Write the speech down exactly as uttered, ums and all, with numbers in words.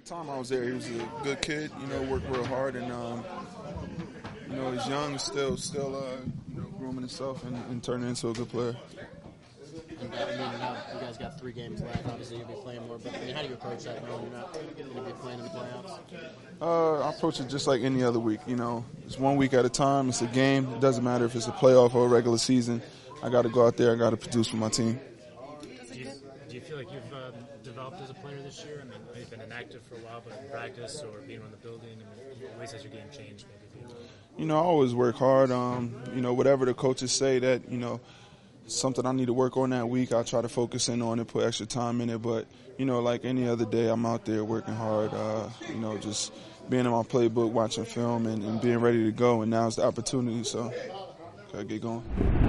time I was there, he was a good kid. You know, worked real hard, and um, you know, he's young, still, still, uh, you know, grooming himself and, and turning into a good player. And I mean, now you guys got three games left. Obviously, you'll be playing more. But I mean, how do you approach that knowing you're not going to be playing in the playoffs? Uh, I approach it just like any other week. You know, it's one week at a time. It's a game. It doesn't matter if it's a playoff or a regular season. I got to go out there. I got to produce for my team. Do you, do you feel like you've um, developed as a player this year? I mean, you've been inactive for a while, but in practice or being around the building, I mean, ways has your game changed? Maybe? You know, I always work hard. Um, you know, whatever the coaches say that, you know, something I need to work on that week, I try to focus in on it, put extra time in it. But, you know, like any other day, I'm out there working hard, uh, you know, just being in my playbook, watching film, and, and being ready to go. And now's the opportunity, so gotta get going.